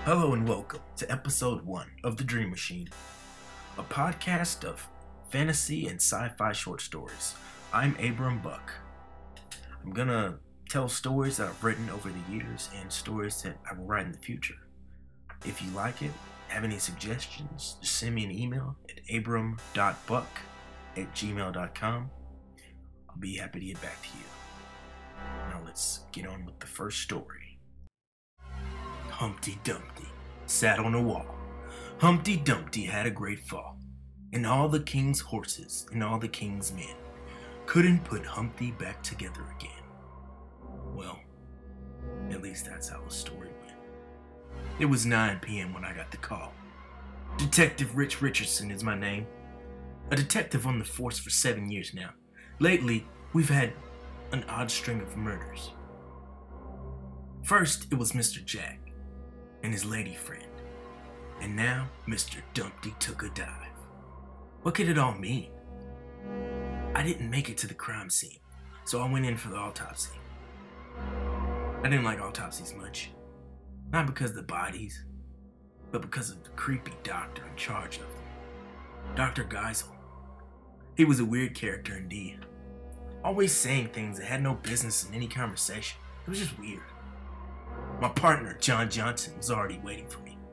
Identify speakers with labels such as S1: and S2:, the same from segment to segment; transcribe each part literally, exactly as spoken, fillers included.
S1: Hello and welcome to episode one of The Dream Machine, a podcast of fantasy and sci-fi short stories. I'm Abram Buck. I'm gonna tell stories that I've written over the years and stories that I will write in the future. If you like it, have any suggestions, just send me an email at abram dot buck at gmail dot com. I'll be happy to get back to you. Now let's get on with the first story. Humpty Dumpty sat on a wall. Humpty Dumpty had a great fall, and all the king's horses and all the king's men couldn't put Humpty back together again. Well, at least that's how the story went. It was nine p.m. when I got the call. Detective Rich Richardson is my name. A detective on the force for seven years now. Lately, we've had an odd string of murders. First, it was Mister Jack and his lady friend. And now, Mister Dumpty took a dive. What could it all mean? I didn't make it to the crime scene, so I went in for the autopsy. I didn't like autopsies much. Not because of the bodies, but because of the creepy doctor in charge of them. Doctor Geisel. He was a weird character indeed. Always saying things that had no business in any conversation. It was just weird. My partner, John Johnson, was already waiting for me.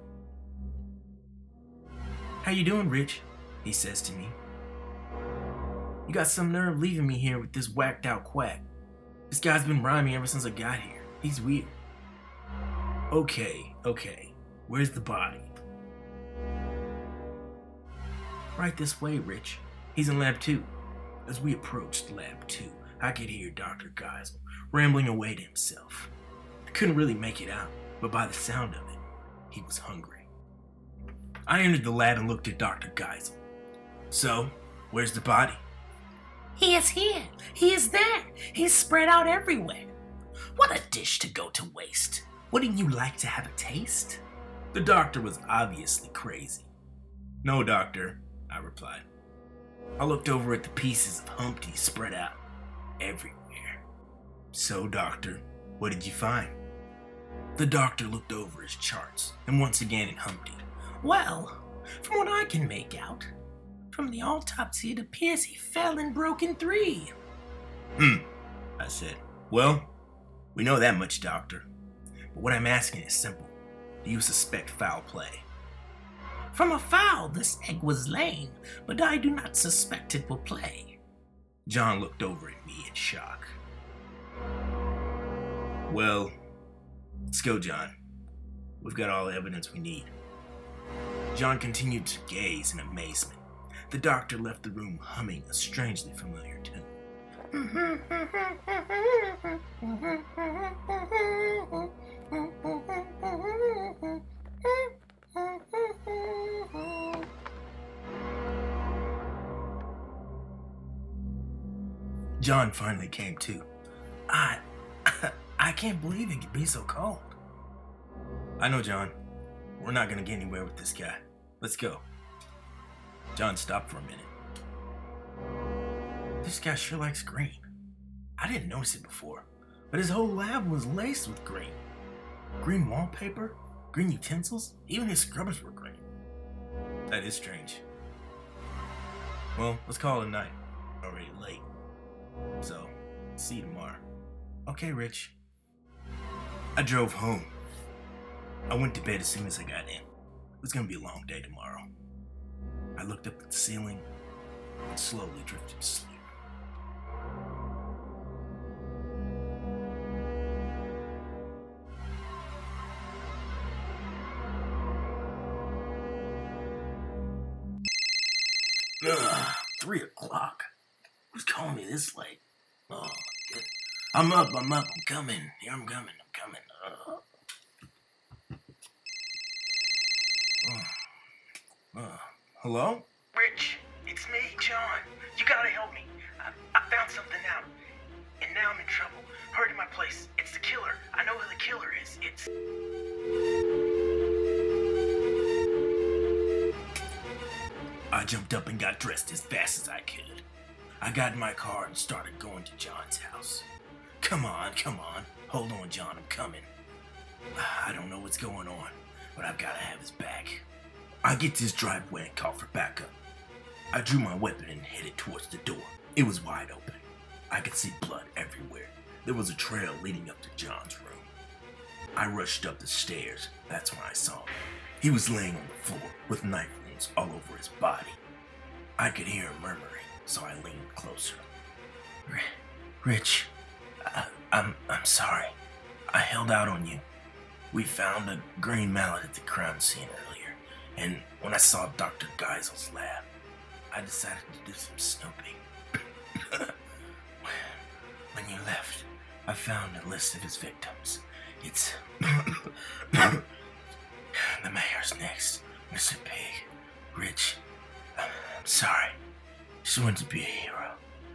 S1: "How you doing, Rich?" he says to me. "You got some nerve leaving me here with this whacked out quack. This guy's been rhyming ever since I got here. He's weird." Okay, okay. Where's the body?" "Right this way, Rich. He's in lab two." As we approached lab two, I could hear Doctor Geisel rambling away to himself. I couldn't really make it out, but by the sound of it, he was hungry. I entered the lab and looked at Doctor Geisel. "So, where's the body?"
S2: "He is here. He is there. He's spread out everywhere. What a dish to go to waste. Wouldn't you like to have a taste?"
S1: The doctor was obviously crazy. "No, doctor," I replied. I looked over at the pieces of Humpty spread out everywhere. "So, doctor, what did you find?" The doctor looked over his charts and once again at Humpty.
S2: "Well, from what I can make out, from the autopsy it appears he fell and broke in three."
S1: Hmm, I said. "Well, we know that much, doctor. But what I'm asking is simple. Do you suspect foul play?"
S2: "From a fowl this egg was laying, but I do not suspect it will play."
S1: John looked over at me in shock. "Well, let's go, John. We've got all the evidence we need." John continued to gaze in amazement. The doctor left the room humming a strangely familiar tune. John finally came to.
S2: I... I can't believe it could be so cold."
S1: "I know, John. We're not gonna get anywhere with this guy. Let's go." John stopped for a minute. "This guy sure likes green. I didn't notice it before, but his whole lab was laced with green. Green wallpaper, green utensils, even his scrubbers were green. That is strange. Well, let's call it a night. Already late. So, see you tomorrow." "Okay, Rich." I drove home. I went to bed as soon as I got in. It was gonna be a long day tomorrow. I looked up at the ceiling and slowly drifted to sleep. Ugh, three o'clock. Who's calling me this late? Oh, good. I'm up, I'm up, I'm coming. Here I'm coming, I'm coming. Ugh. Uh, uh, hello?
S2: "Rich, it's me, John. You gotta help me. I, I found something out, and now I'm in trouble. Hurry to my place. It's the killer. I know who the killer is. It's..."
S1: I jumped up and got dressed as fast as I could. I got in my car and started going to John's house. Come on, come on. Hold on, John, I'm coming. I don't know what's going on, but I've gotta have his back. I get to his driveway and call for backup. I drew my weapon and headed towards the door. It was wide open. I could see blood everywhere. There was a trail leading up to John's room. I rushed up the stairs. That's when I saw him. He was laying on the floor with knife wounds all over his body. I could hear him murmuring, so I leaned closer. Rich, I, I'm I'm sorry. I held out on you. We found a green mallet at the crime scene earlier, and when I saw Doctor Geisel's lab, I decided to do some snooping. When you left, I found a list of his victims. It's the mayor's next, Mister Pig. Rich, I'm sorry. Just wanted to be a hero.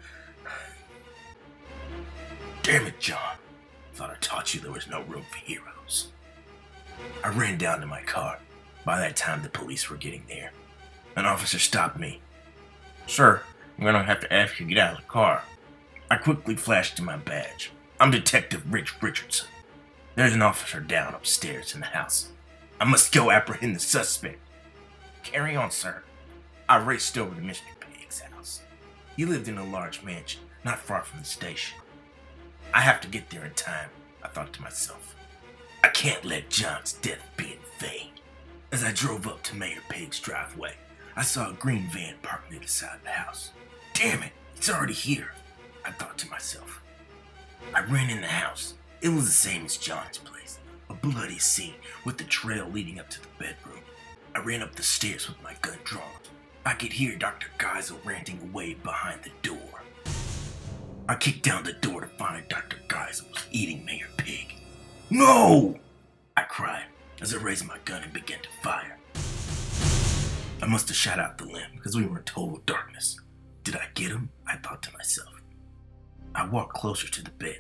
S1: Damn it, John. Thought I taught you there was no room for heroes. I ran down to my car. By that time, the police were getting there. An officer stopped me. Sir, I'm gonna have to ask you to get out of the car. I quickly flashed to my badge. I'm Detective Rich Richardson. There's an officer down upstairs in the house. I must go apprehend the suspect. Carry on, sir. I raced over to Mister Pig's house. He lived in a large mansion, not far from the station. I have to get there in time, I thought to myself. I can't let John's death be in vain. As I drove up to Mayor Pig's driveway, I saw a green van parked near the side of the house. Damn it, it's already here, I thought to myself. I ran in the house. It was the same as John's place, a bloody scene with the trail leading up to the bedroom. I ran up the stairs with my gun drawn. I could hear Doctor Geisel ranting away behind the door. I kicked down the door to find Doctor Geisel was eating Mayor Pig. No! I cried as I raised my gun and began to fire. I must have shot out the limb because we were in total darkness. Did I get him? I thought to myself. I walked closer to the bed.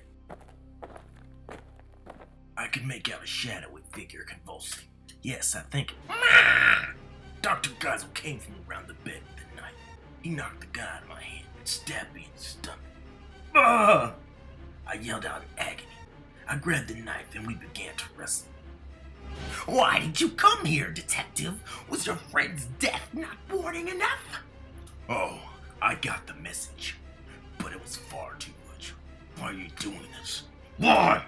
S1: I could make out a shadowy figure convulsing. Yes, I think. Doctor Geisel came from around the bed with a knife. He knocked the gun out of my hand and stabbed me in the stomach. Ah! I yelled out in agony. I grabbed the knife and we began to wrestle. Why did you come here, detective? Was your friend's death not warning enough? Oh, I got the message, but it was far too much. Why are you doing this? Why?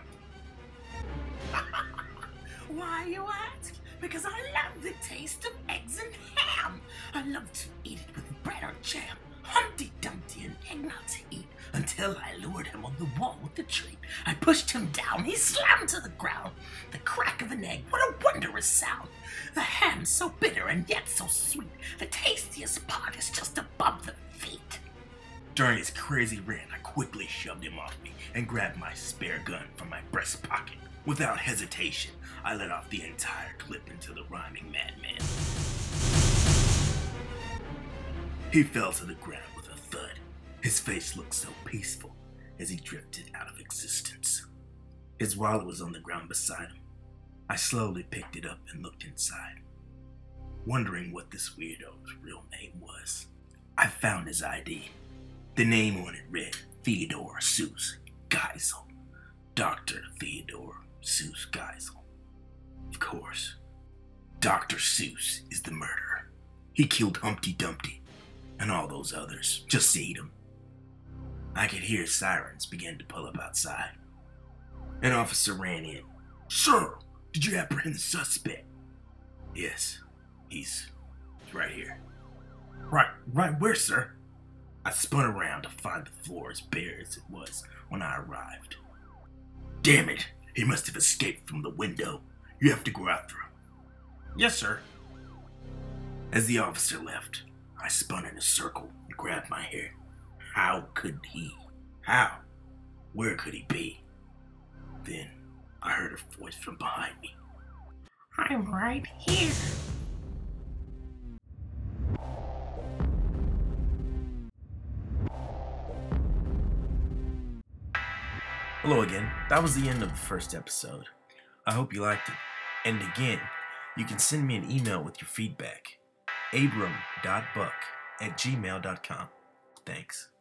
S1: Why, you ask? Because I love the taste of eggs and ham. I love to eat it with bread or jam. Humpty Dumpty and egg not to eat, until I lured him on the wall with the treat. I pushed him down, he slammed to the ground. The crack of an egg, what a wondrous sound. The ham so bitter and yet so sweet. The tastiest part is just above the feet. During his crazy rant, I quickly shoved him off me and grabbed my spare gun from my breast pocket. Without hesitation, I let off the entire clip into the rhyming madman. He fell to the ground with a thud. His face looked so peaceful as he drifted out of existence. His wallet was on the ground beside him. I slowly picked it up and looked inside, wondering what this weirdo's real name was. I found his I D. The name on it read Theodore Seuss Geisel. Doctor Theodore Seuss Geisel. Of course, Doctor Seuss is the murderer. He killed Humpty Dumpty and all those others. Just to eat them. I could hear sirens begin to pull up outside. An officer ran in. Sir, did you apprehend the suspect? Yes, he's right here. Right, right where, sir? I spun around to find the floor as bare as it was when I arrived. Damn it, he must have escaped from the window. You have to go after him. Yes, sir. As the officer left, I spun in a circle and grabbed my hair. How could he? How? Where could he be? Then I heard a voice from behind me. I'm right here. Hello again. That was the end of the first episode. I hope you liked it. And again, you can send me an email with your feedback. abram dot buck at gmail dot com. Thanks.